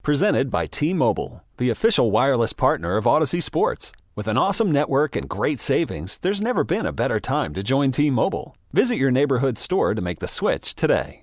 Presented by T-Mobile, the official wireless partner of Odyssey Sports. With an awesome network and great savings, there's never been a better time to join T-Mobile. Visit your neighborhood store to make the switch today.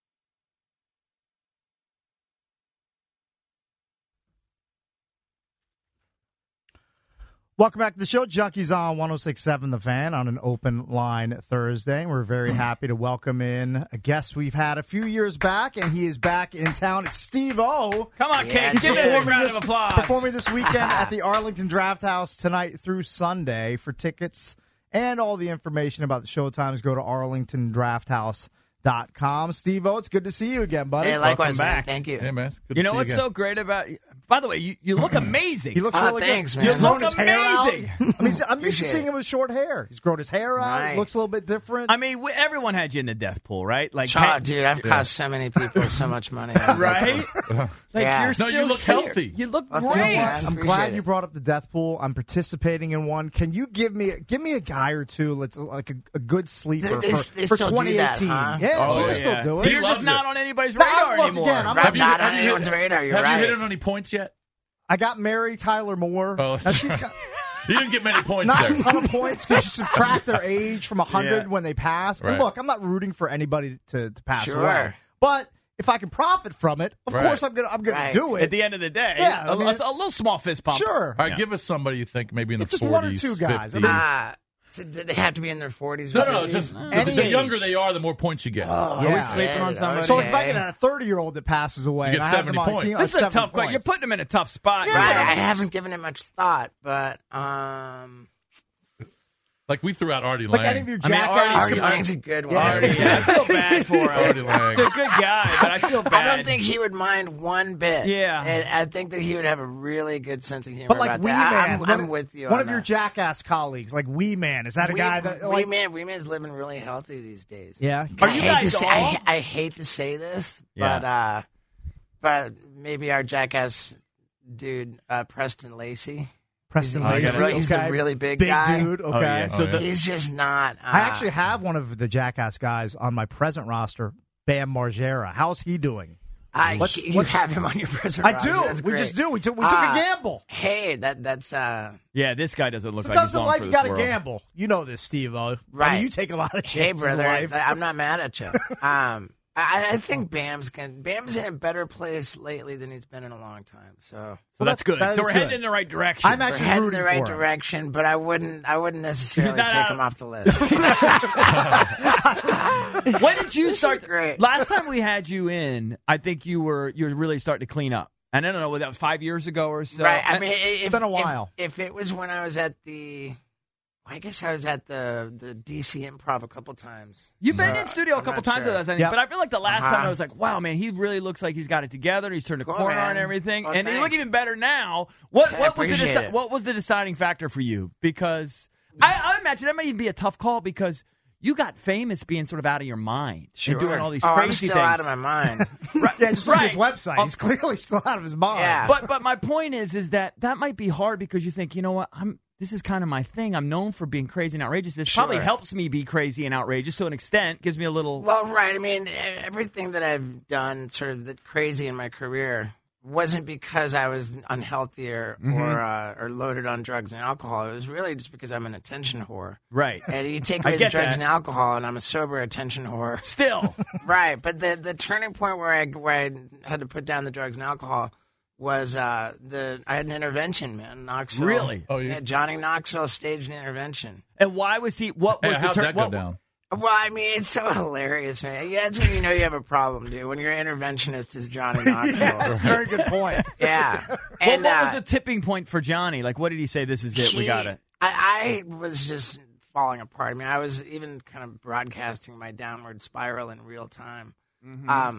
Welcome back to the show. Junkies on 106.7 The Fan on an open line Thursday. We're very happy to welcome in a guest we've had a few years back, and he is back in town. It's Steve-O. Come on, Kate. Give it a round of applause. Performing this weekend at the Arlington Draft House tonight through Sunday. For tickets and all the information about the showtimes, go to arlingtondrafthouse.com. Steve-O, it's good to see you again, buddy. Hey, likewise, Welcome back. man. Thank you. Hey, man. Good You to know see what's again. so great about you? By the way, you look amazing. He looks really thanks, good. man. He's grown Look his hair out. amazing. I'm used to Appreciate seeing it. him with short hair. He's grown his hair out. Right. It looks a little bit different. I mean, everyone had you in the death pool, right? Like, Oh, dude, I've cost so many people so much money. right? Like, Yeah. you're No, still you look here. healthy. You look Well, great. thanks, man. I'm Appreciate glad it. you brought up the death pool. I'm participating in one. Can you give me a guy or two, like a good sleeper They for still do that, 2018? huh? Yeah, Oh, we yeah. can still do So it. you're loves just not it. on anybody's No, radar look, anymore. again, I'm Right, not have on you anyone's radar. You're Have right. you hit on any points yet? I got Mary Tyler Moore. Oh. Now she's got You didn't get many points not there. a ton of points because you subtract their age from 100 Yeah. when they pass. And Right. look, I'm not rooting for anybody to pass Sure. away, but if I can profit from it, of Right. course I'm gonna Right. do At it. the end of the day, Yeah, I mean, a it's- little small fist pump. Sure. All right, give us somebody you think maybe in the It's just 40s, one or two guys. I 50s. mean, So they have to be in their 40s. no, or no, 50s? just Any the age. younger they are, the more points you get. Are we Yeah. sleeping on somebody? So if I Okay. get a 30-year-old that passes away, You get and I have 70 them on a points. team, This is a 7 tough question. You're points. putting them in a tough spot. Yeah. Right, Right. I haven't given it much thought, but Like we threw out Artie Like Lang. any of your I mean, jackass. Artie Lang's a good one. Yeah. I feel bad for him. Artie Lang. He's a good guy, but I feel bad. I don't think he would mind one bit. Yeah. And I think that he would have a really good sense of humor But like about Wee that. Man, I'm with you One on of your that. jackass colleagues, like Wee Man, is that a guy that Wee like? Man's living really healthy these days. Yeah. Are I you hate guys to say, all? I hate to say this, Yeah. but maybe our jackass dude, Preston Lacey. Preston He's Lacey, the- he's the okay. really big guy. dude. Okay. Oh, yeah. So the- He's just not. I actually have one of the jackass guys on my present roster, Bam Margera. How's he doing? you have him on your present I roster. do. That's We great. just do. We took a gamble. Hey, that's Yeah, this guy doesn't look like he's Sometimes in long life for you this got to world. gamble. You know this, Steve-O. I Right. mean, you take a lot of hey, chances in brother. life. I'm not mad at you. I think Bam's in a better place lately than he's been in a long time. So So that's good. that So is we're good. heading in the right direction. I'm we're actually heading in rooting the right for him. direction, but I wouldn't necessarily He's not take out- him off the list. When did you This start? is great. Last time we had you in, I think you were really starting to clean up. And I don't know whether that was 5 years ago or so. Right. I mean, it's been a while. If it was when I was at I guess I was at the DC Improv a couple times. You've been in studio a I'm couple not times sure. with us, I think. Yep. But I feel like the last time Uh-huh. I was like, wow, man, he really looks like he's got it together. He's turned a Cool, corner man. and everything. Well, and you look thanks. even better now. What was appreciate it. what was the deciding factor for you? Because I imagine that might even be a tough call because you got famous being sort of out of your mind and doing all these I'm crazy still things. out of my mind. Yeah, just like his Right. website. He's clearly still out of his mind. Yeah. But my point is that might be hard because you think, you know what, this is kind of my thing. I'm known for being crazy and outrageous. This probably Sure. helps me be crazy and outrageous to an extent. Gives me a little. Well, right. I mean, everything that I've done, sort of the crazy in my career, wasn't because I was unhealthy or loaded on drugs and alcohol. It was really just because I'm an attention whore. Right. And you take I away the get drugs that. and alcohol, and I'm a sober attention whore. Still. Right. But the turning point where I had to put down the drugs and alcohol was I had an intervention, man, in Knoxville. Really? Oh, yeah. Yeah, Johnny Knoxville staged an intervention. And why was he? What was Hey, how'd the that go down? Well, I mean, it's so hilarious, man. Yeah, that's when you know you have a problem, dude. When your interventionist is Johnny Knoxville. That's a very good point. Yeah. Well, And what was the tipping point for Johnny? Like, what did he say? This is it. We got it. I was just falling apart. I mean, I was even kind of broadcasting my downward spiral in real time. Mm-hmm.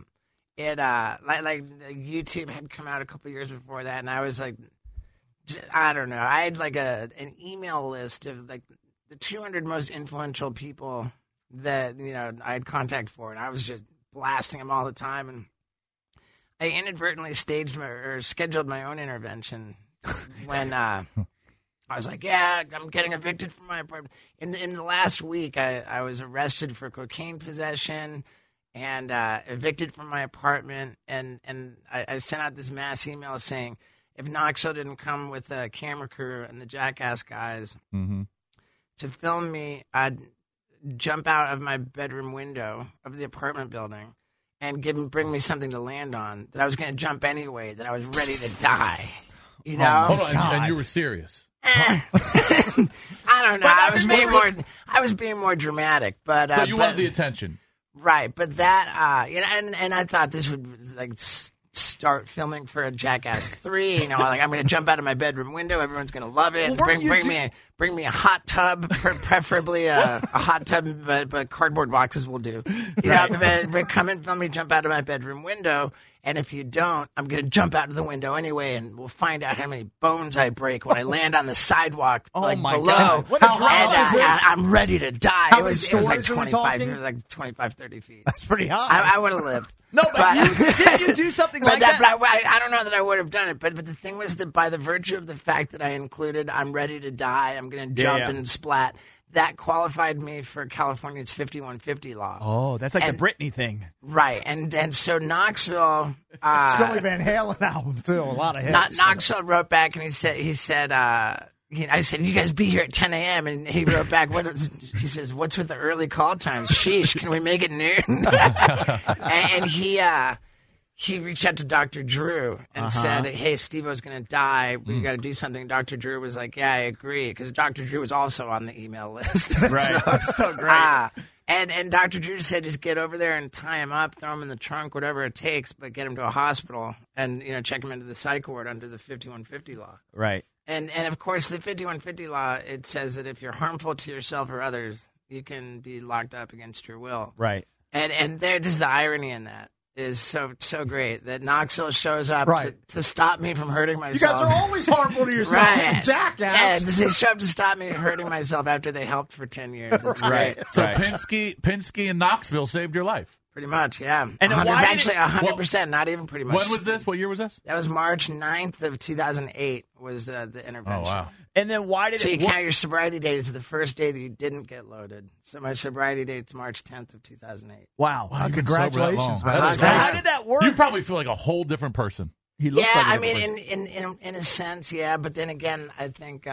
Like YouTube had come out a couple years before that, and I was like, I don't know. I had like an email list of like the 200 most influential people that I had contact for, and I was just blasting them all the time. And I inadvertently scheduled my own intervention when I was like, yeah, I'm getting evicted from my apartment. In the last week, I was arrested for cocaine possession and evicted from my apartment. And I sent out this mass email saying, if Knoxville didn't come with a camera crew and the Jackass guys to film me, I'd jump out of my bedroom window of the apartment building and bring me something to land on, that I was going to jump anyway, that I was ready to die. You know? Hold on, and you were serious. I don't know. I was being more dramatic, but So you wanted the attention. right? But that, and I thought this would like start filming for a Jackass 3. You know, like I'm going to jump out of my bedroom window. Everyone's going to love it. Well, Bring me a hot tub, preferably a hot tub, but cardboard boxes will do. You know, but come and film me jump out of my bedroom window. And if you don't, I'm going to jump out of the window anyway, and we'll find out how many bones I break when I land on the sidewalk my below. God. What a drama And is this? I'm ready to die. How It was many like stories are we 25. talking? It was like 25, 30 feet. That's pretty high. I would have lived. No, but didn't you do something like that? But I don't know that I would have done it. But the thing was that by the virtue of the fact that I included, I'm ready to die, I'm going to jump and splat, that qualified me for California's 5150 law. Oh, that's like the Britney thing. Right. And so Knoxville. Silly Van Halen album too. A lot of hits. Knoxville wrote back and he said. I said, you guys be here at 10 a.m. And he wrote back, he says, what's with the early call times? Sheesh, can we make it noon? and he reached out to Dr. Drew and said, hey, Steve-O's going to die. We got to do something. Dr. Drew was like, yeah, I agree. Because Dr. Drew was also on the email list. Right. So great. And Dr. Drew said, just get over there and tie him up, throw him in the trunk, whatever it takes, but get him to a hospital and, check him into the psych ward under the 5150 law. Right. And of course, the 5150 law, it says that if you're harmful to yourself or others, you can be locked up against your will. Right. And there, just the irony in that is so great that Knoxville shows up to stop me from hurting myself. You guys are always harmful to yourselves. Right. Jackass. Yeah, they show up to stop me hurting myself after they helped for 10 years. It's great. So Penske and Knoxville saved your life. Pretty much, yeah. And then why did actually 100%, not even pretty much. When was this? What year was this? That was March 9th of 2008 was the intervention. Oh, wow. And then why did So you it count your sobriety date as the first day that you didn't get loaded. So my sobriety date's March 10th of 2008. Wow. Congratulations, man. That is How How crazy. did that work? You probably feel like a whole different person. He looks Yeah, like a I different mean, person. in a sense, yeah. But then again, I think,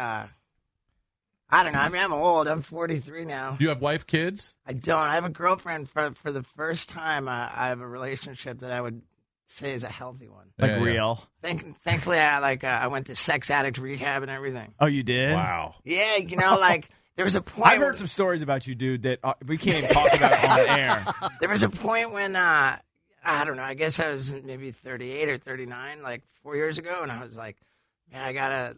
I don't know. I mean, I'm old. I'm 43 now. Do you have wife, kids? I don't. I have a girlfriend for the first time. I have a relationship that I would say is a healthy one. Like Yeah, yeah. real. Thankfully, I went to sex addict rehab and everything. Oh, you did? Wow. Yeah, there was a point. I've heard some stories about you, dude, that we can't even talk about on air. There was a point when I don't know. I guess I was maybe 38 or 39, like 4 years ago, and I was like, man, I gotta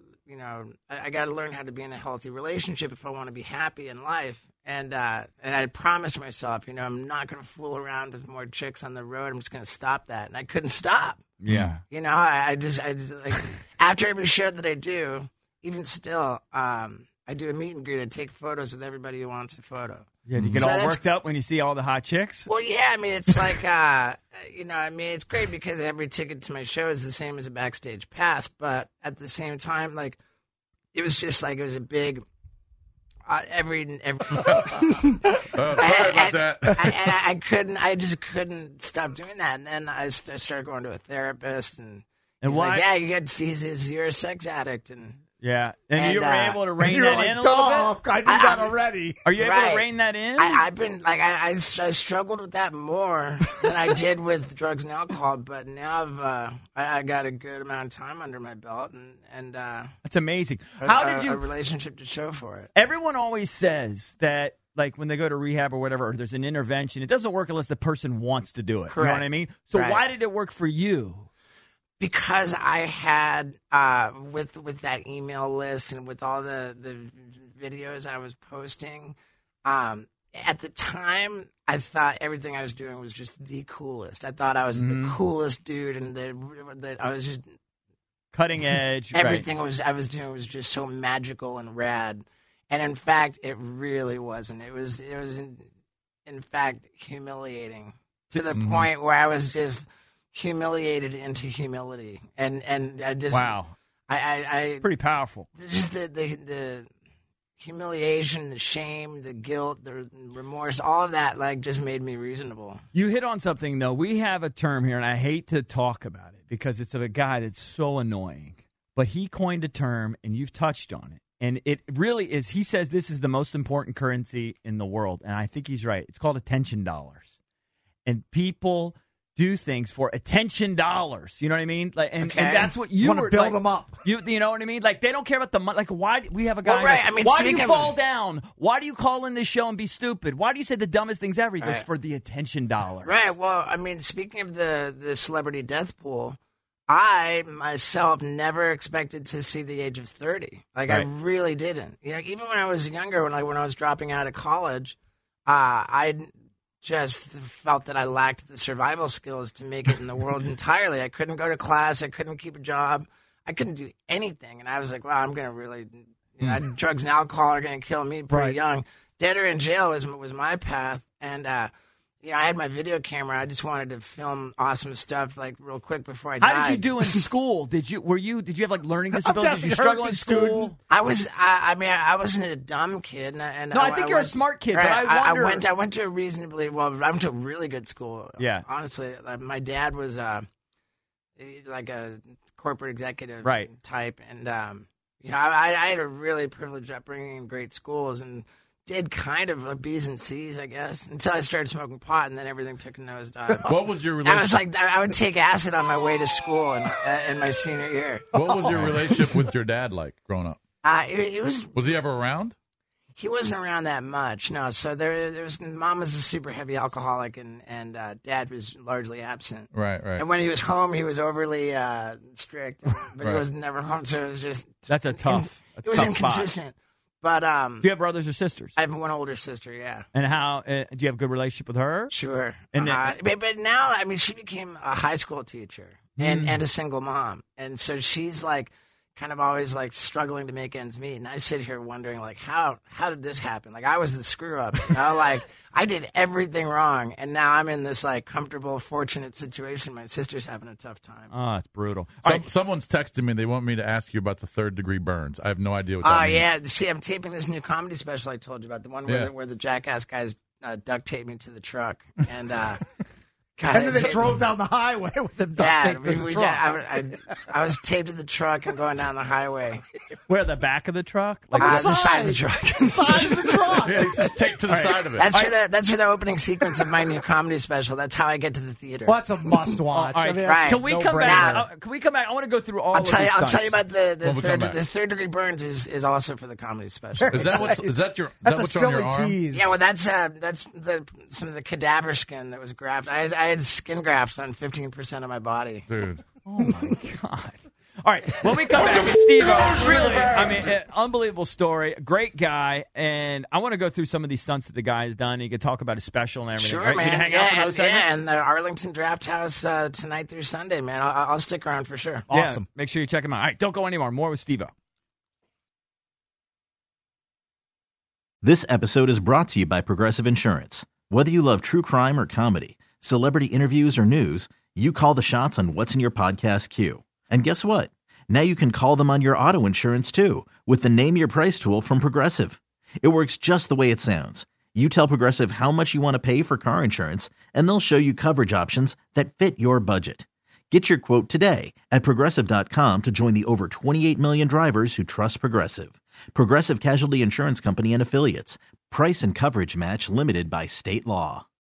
I gotta learn how to be in a healthy relationship if I want to be happy in life. And I promised myself, I'm not gonna fool around with more chicks on the road. I'm just gonna stop that, and I couldn't stop. Yeah. I just like after every show that I do, even still, I do a meet and greet. I take photos with everybody who wants a photo. Yeah, do you get So all that's- worked up when you see all the hot chicks? Well, yeah, I mean, it's like, it's great because every ticket to my show is the same as a backstage pass, but at the same time, like, it was just like, it was a big, Sorry about that. I just couldn't stop doing that. And then I started going to a therapist, and he's why? like, yeah, you got to see, you're a sex addict. And Yeah. And you were And, able to rein You're that like, in a little "Duh, bit? I did that already. Are you able to Right. rein that in? I've been like I struggled with that more than I did with drugs and alcohol, but now I got a good amount of time under my belt and That's amazing. How did a you? relationship to show for it. Everyone always says that, like, when they go to rehab or whatever, or there's an intervention, it doesn't work unless the person wants to do it. You know what I Correct. mean? So Right. why did it work for you? Because I had with that email list and with all the videos I was posting, at the time I thought everything I was doing was just the coolest. I thought I was the coolest dude, and that I was just Cutting edge. everything I was doing was just so magical and rad. And in fact, it really wasn't. It was in fact humiliating to the point where I was just humiliated into humility, and I just Wow. I Pretty powerful. just the humiliation, the shame, the guilt, the remorse, all of that, like, just made me reasonable. You hit on something, though. We have a term here, and I hate to talk about it because it's of a guy that's so annoying. But he coined a term, and you've touched on it. And it really is, he says this is the most important currency in the world. And I think he's right. It's called attention dollars. And people do things for attention dollars. You know what I mean? Like, and that's what you want were to build like, them up. You know what I mean? Like, they don't care about the money. Like, why we have a guy? Well, right. I mean, why do you fall down? Why do you call in this show and be stupid? Why do you say the dumbest things ever? He goes, for the attention dollars. Right. Well, I mean, speaking of the celebrity death pool, I myself never expected to see the age of 30. Like, I really didn't. You know, even when I was younger, when I was dropping out of college, I just felt that I lacked the survival skills to make it in the world entirely. I couldn't go to class. I couldn't keep a job. I couldn't do anything. And I was like, wow, I'm going to really, you know, drugs and alcohol are going to kill me pretty young. Dead or in jail was my path. And, you know, I had my video camera. I just wanted to film awesome stuff, like, real quick before I died. How did you do in school? Did you have like learning disabilities? Did you struggle in school? I wasn't a dumb kid. And no, I think you're a smart kid. But I wonder. I went to a reasonably I went to a really good school. Yeah, honestly, my dad was like a corporate executive type, and you know, I had a really privileged upbringing in great schools, and did kind of a B's and C's, I guess, until I started smoking pot, and then everything took a nosedive. What was your relationship? I was like, I would take acid on my way to school in my senior year. What was your relationship with your dad like growing up? It was. Was he ever around? He wasn't around that much, no. So there was. Mom was a super heavy alcoholic, and Dad was largely absent. Right. And when he was home, he was overly strict, but he was never home. So it was just. That's a tough. It was inconsistent. Spot. But do you have brothers or sisters? I have one older sister, yeah. And how do you have a good relationship with her? Sure. And but now, I mean, she became a high school teacher and a single mom, and so she's like kind of always like struggling to make ends meet. And I sit here wondering, like, how did this happen? Like, I was the screw up, you know? Like, I did everything wrong, and now I'm in this like comfortable, fortunate situation. My sister's having a tough time. Oh, it's brutal. Someone's texting me. They want me to ask you about the 3rd-degree burns. I have no idea what that means. Oh, yeah. See, I'm taping this new comedy special I told you about, the one where the jackass guys duct taped me to the truck. And God, and then they drove down the highway with them duct taped to the truck. I was taped to the truck and going down the highway. Where, the back of the truck? Like the side of the truck. The side of the truck. Yeah, he's just taped to the side of it. That's for the opening sequence of my new comedy special. That's how I get to the theater. Well, that's a must watch. All right, right. Can we come back? Can we come back? I want to go through all of these stunts. I'll tell you about the 3rd-degree burns is also for the comedy special. Is that what's silly on your arm? tease. Yeah, well, that's some of the cadaver skin that was grafted. I had skin grafts on 15% of my body. Dude. Oh, my God. All right, when we come back, it's Steve-O. Really, I mean, unbelievable story. Great guy. And I want to go through some of these stunts that the guy has done. He could talk about his special and everything. Sure, right? man. You can hang out for those segments? And the Arlington Draft House tonight through Sunday, man. I'll stick around for sure. Awesome. Yeah, make sure you check him out. All right, don't go anymore. More with Steve-O. This episode is brought to you by Progressive Insurance. Whether you love true crime or comedy, celebrity interviews or news, you call the shots on what's in your podcast queue. And guess what? Now you can call them on your auto insurance too with the Name Your Price tool from Progressive. It works just the way it sounds. You tell Progressive how much you want to pay for car insurance, and they'll show you coverage options that fit your budget. Get your quote today at Progressive.com to join the over 28 million drivers who trust Progressive. Progressive Casualty Insurance Company and Affiliates. Price and coverage match limited by state law.